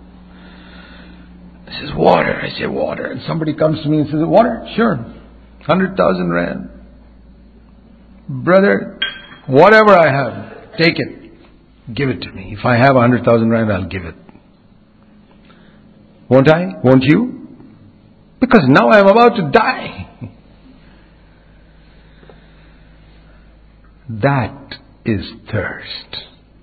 This is water. I say water. And somebody comes to me and says, water? Sure. Hundred thousand rand. Brother, whatever I have, take it. Give it to me. If I have a hundred thousand rand, I'll give it. Won't I? Won't you? Because now I'm about to die. That is thirst.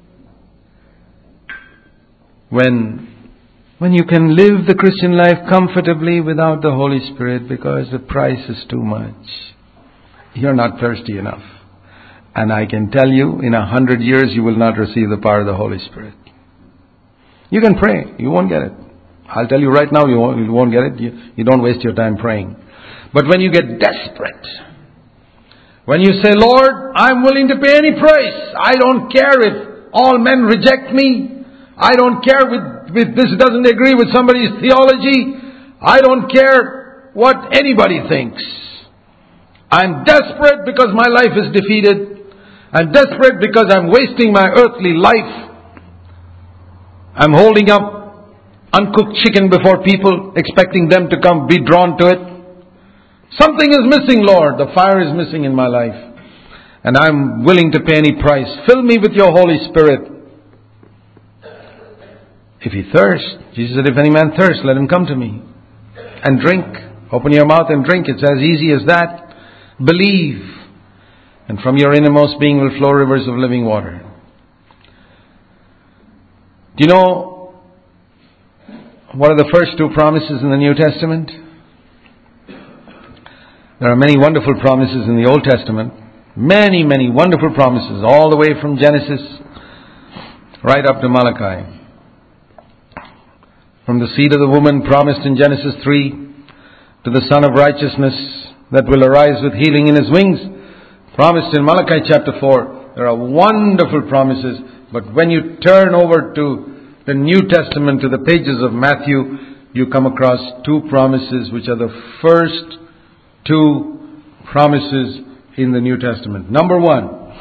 When, when you can live the Christian life comfortably without the Holy Spirit because the price is too much, you're not thirsty enough. And I can tell you, in a hundred years you will not receive the power of the Holy Spirit. You can pray, you won't get it. I'll tell you right now, you won't, you won't get it. You, you don't waste your time praying. But when you get desperate, when you say, Lord, I'm willing to pay any price. I don't care if all men reject me. I don't care if, if this doesn't agree with somebody's theology. I don't care what anybody thinks. I'm desperate because my life is defeated. I'm desperate because I'm wasting my earthly life. I'm holding up uncooked chicken before people, expecting them to come be drawn to it. Something is missing, Lord. The fire is missing in my life. And I'm willing to pay any price. Fill me with your Holy Spirit. If he thirsts, Jesus said, if any man thirst, let him come to me and drink. Open your mouth and drink. It's as easy as that. Believe, and from your innermost being will flow rivers of living water. Do you know what are the first two promises in the New Testament? There are many wonderful promises in the Old Testament. Many, many wonderful promises, all the way from Genesis right up to Malachi. From the seed of the woman promised in Genesis three to the Son of Righteousness that will arise with healing in his wings, promised in Malachi chapter four. There are wonderful promises, but when you turn over to the New Testament, to the pages of Matthew, you come across two promises which are the first two promises in the New Testament. Number one,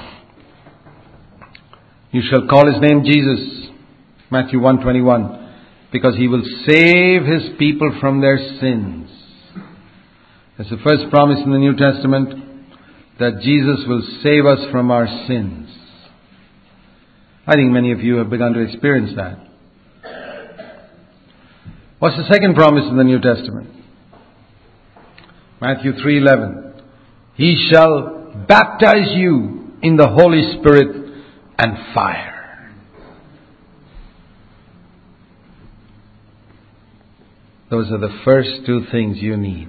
you shall call his name Jesus, Matthew one twenty-one, because he will save his people from their sins. That's the first promise in the New Testament, that Jesus will save us from our sins. I think many of you have begun to experience that. What's the second promise in the New Testament? Matthew three eleven. He shall baptize you in the Holy Spirit and fire. Those are the first two things you need.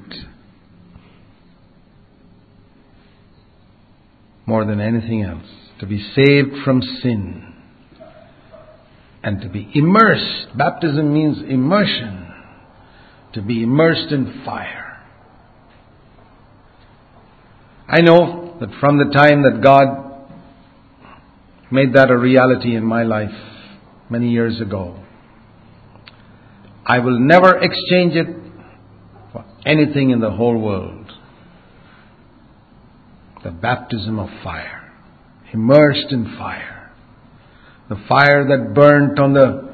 More than anything else. To be saved from sin. And to be immersed. Baptism means immersion. To be immersed in fire. I know that from the time that God made that a reality in my life many years ago, I will never exchange it for anything in the whole world. The baptism of fire. Immersed in fire. The fire that burnt on the,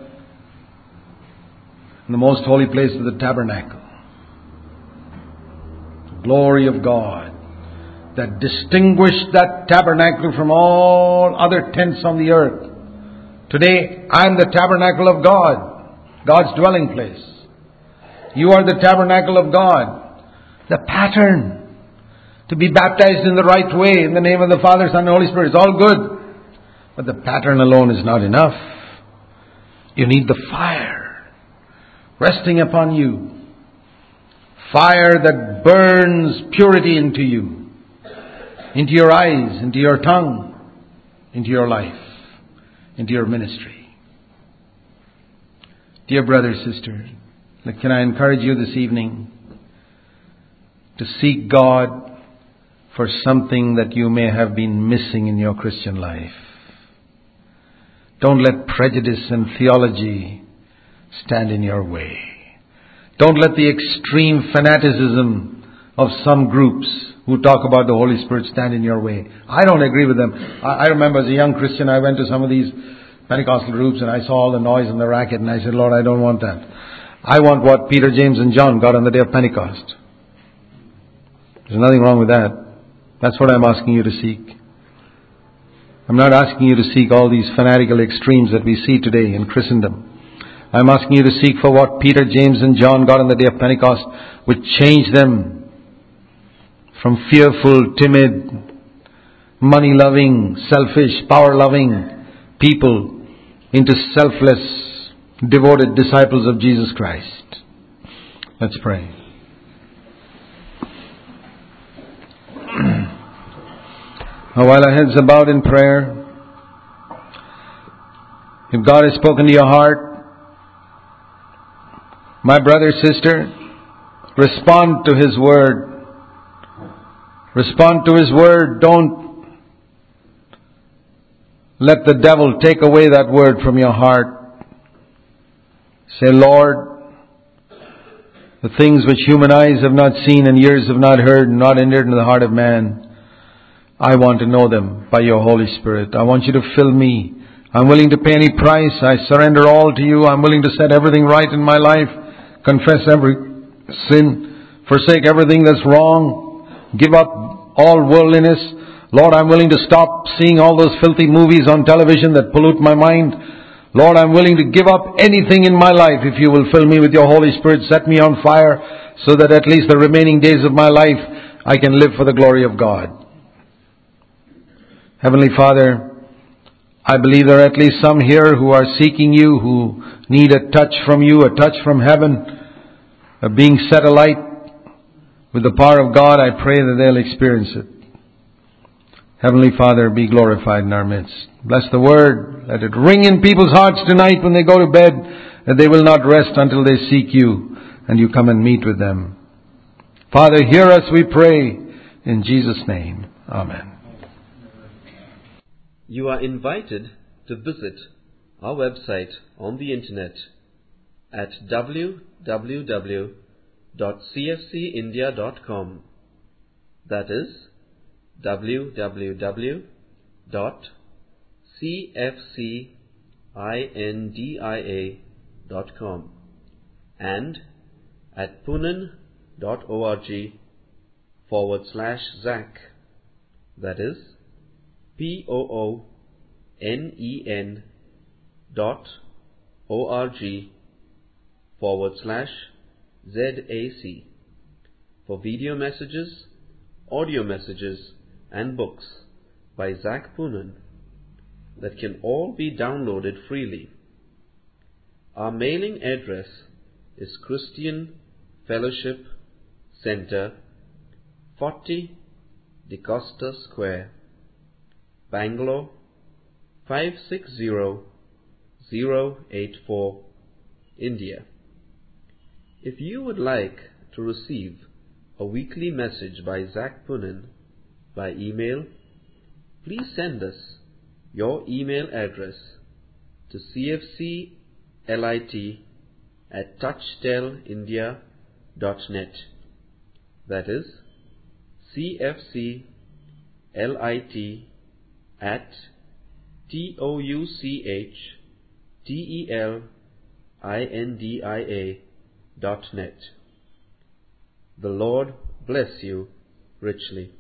in the most holy place of the tabernacle. The glory of God that distinguished that tabernacle from all other tents on the earth. Today, I am the tabernacle of God, God's dwelling place. You are the tabernacle of God. The pattern to be baptized in the right way, in the name of the Father, Son, and Holy Spirit, is all good. But the pattern alone is not enough. You need the fire resting upon you. Fire that burns purity into you. Into your eyes, into your tongue, into your life, into your ministry. Dear brother, sister, can I encourage you this evening to seek God for something that you may have been missing in your Christian life. Don't let prejudice and theology stand in your way. Don't let the extreme fanaticism of some groups who talk about the Holy Spirit stand in your way. I don't agree with them. I, I remember as a young Christian, I went to some of these Pentecostal groups and I saw all the noise and the racket and I said, Lord, I don't want that. I want what Peter, James and John got on the day of Pentecost. There's nothing wrong with that. That's what I'm asking you to seek. I'm not asking you to seek all these fanatical extremes that we see today in Christendom. I'm asking you to seek for what Peter, James and John got on the day of Pentecost, which changed them from fearful, timid, money-loving, selfish, power-loving people into selfless, devoted disciples of Jesus Christ. Let's pray. Now, while our heads are bowed in prayer, if God has spoken to your heart, my brother, sister, respond to His word. Respond to His word. Don't let the devil take away that word from your heart. Say, Lord, the things which human eyes have not seen and ears have not heard and not entered into the heart of man. I want to know them by your Holy Spirit. I want you to fill me. I'm willing to pay any price. I surrender all to you. I'm willing to set everything right in my life, confess every sin, forsake everything that's wrong, give up all worldliness. Lord, I'm willing to stop seeing all those filthy movies on television that pollute my mind. Lord, I'm willing to give up anything in my life if you will fill me with your Holy Spirit, set me on fire so that at least the remaining days of my life I can live for the glory of God. Heavenly Father, I believe there are at least some here who are seeking you, who need a touch from you, a touch from heaven, of being set alight with the power of God. I pray that they'll experience it. Heavenly Father, be glorified in our midst. Bless the word. Let it ring in people's hearts tonight when they go to bed, that they will not rest until they seek you and you come and meet with them. Father, hear us, we pray, in Jesus' name. Amen. You are invited to visit our website on the internet at w w w dot c f c india dot com. That is w w w dot c f c india dot com and at poonen dot org forward slash Zach. That is P O O N E N dot O-R-G forward slash Z-A-C for video messages, audio messages, and books by Zach Poonen that can all be downloaded freely. Our mailing address is Christian Fellowship Center, forty DeCosta Square, Bangalore five six zero zero eight four, India. If you would like to receive a weekly message by Zach Poonen by email, please send us your email address to cfclit at touchstelindia dot net. That is cfclit at T O U C H T E L I N D I A dot net. The Lord bless you richly.